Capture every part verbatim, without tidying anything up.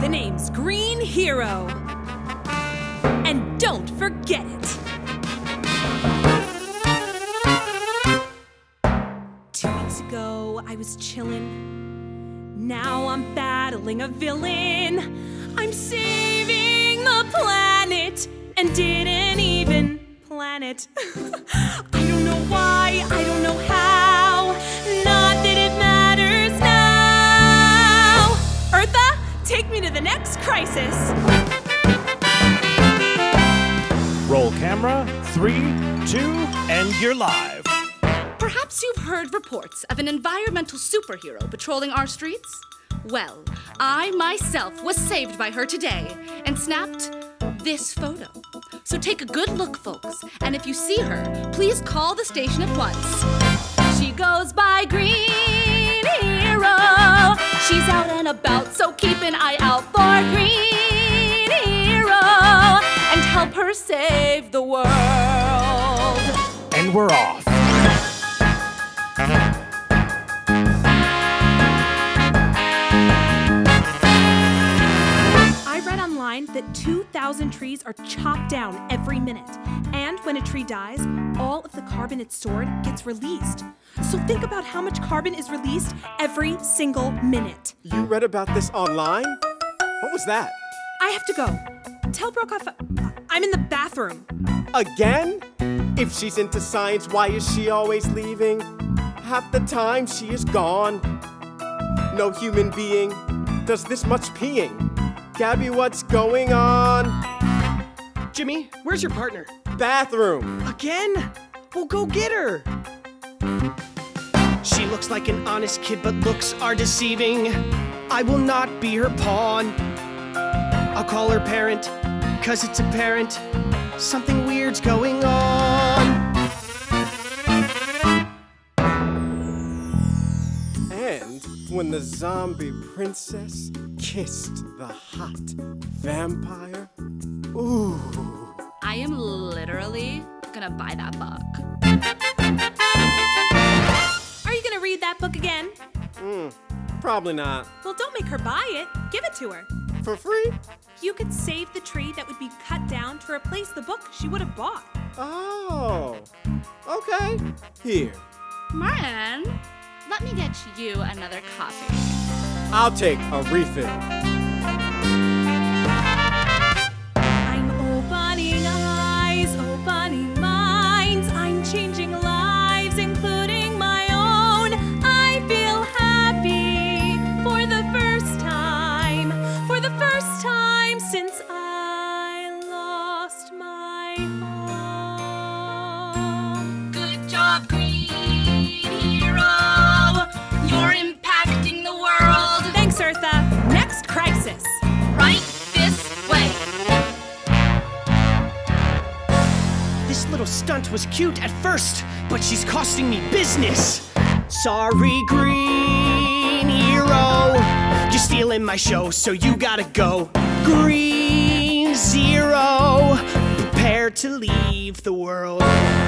name's Green Hero. And don't forget it. Two weeks ago, I was chillin'. Now I'm battling a villain. I'm saving the planet and didn't even plan it. I don't know why, I don't know how. Not that it matters now. Eartha, take me to the next crisis. Roll camera, three, two, and you're live. Perhaps you've heard reports of an environmental superhero patrolling our streets? Well, I myself was saved by her today and snapped this photo. So take a good look, folks, and if you see her, please call the station at once. She goes by Green Hero. She's out and about, so keep an eye out for Green Hero and help her save the world. And we're off. That two thousand trees are chopped down every minute. And when a tree dies, all of the carbon it's stored gets released. So think about how much carbon is released every single minute. You read about this online? What was that? I have to go. Tell Brokoff I'm in the bathroom. Again? If she's into science, why is she always leaving? Half the time she is gone. No human being does this much peeing. Gabby, what's going on? Jimmy, where's your partner? Bathroom. Again? Well, go get her. She looks like an honest kid, but looks are deceiving. I will not be her pawn. I'll call her parent, cause it's apparent something weird's going on. And when the zombie princess kissed the hot vampire, ooh. I am literally gonna buy that book. Are you gonna read that book again? Mm, probably not. Well, don't make her buy it. Give it to her. For free? You could save the tree that would be cut down to replace the book she would have bought. Oh, okay. Here. Martin, let me get you another coffee. I'll take a refill. I'm opening eyes, opening minds. I'm changing lives, including my own. I feel happy for the first time, for the first time since I lost my home. Good job, Green Hero. You're impacting the world. Thanks, Eartha. Next crisis. Right this way. This little stunt was cute at first, but she's costing me business. Sorry, Green Hero. You're stealing my show, so you gotta go. Green Zero. Prepare to leave the world.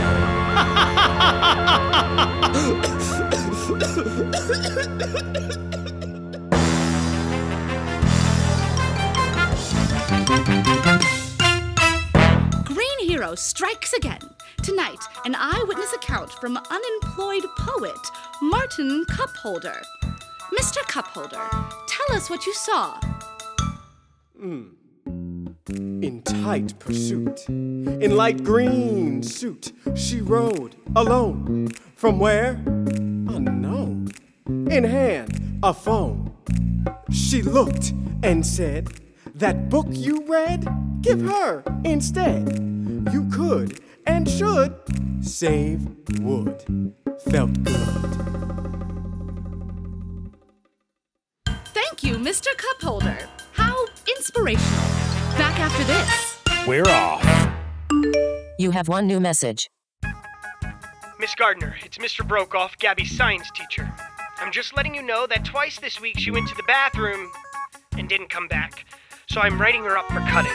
Green Hero strikes again. Tonight, an eyewitness account from unemployed poet Martin Cupholder. Mister Cupholder, tell us what you saw. Mm. In tight pursuit, in light green suit, she rode alone. From where? Unknown. In hand, a phone. She looked and said, that book you read, give her instead. You could and should save wood. Felt good. Thank you, Mister Cupholder. How inspirational. Back after this. We're off. You have one new message. Miss Gardner, it's Mister Brokoff, Gabby's science teacher. I'm just letting you know that twice this week she went to the bathroom and didn't come back. So I'm writing her up for cutting.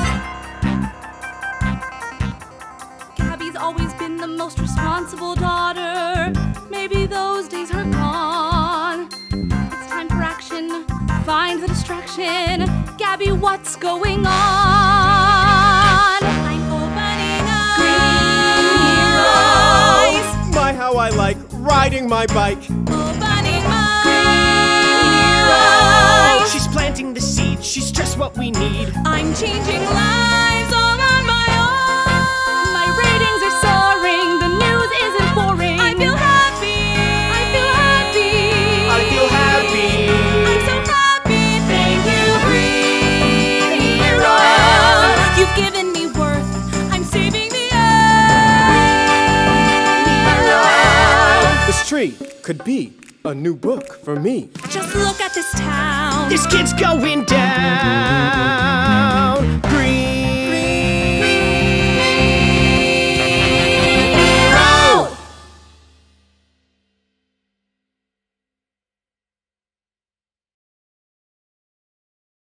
Gabby's always been the most responsible daughter. Maybe those days are gone. It's time for action. find the distraction. Gabby, what's going on? I'm opening up. Green Heroes. My, how I like riding my bike. Opening up. Heroes. She's planting the seed, she's just what we need. I'm changing lives all on my own. My ratings are soaring, the news isn't boring. I feel happy. I feel happy. I feel happy. I'm so happy. Thank you, Green Heroes. You've given me worth. I'm saving the earth. This tree could be a new book for me. Just look at this town. This kid's going down.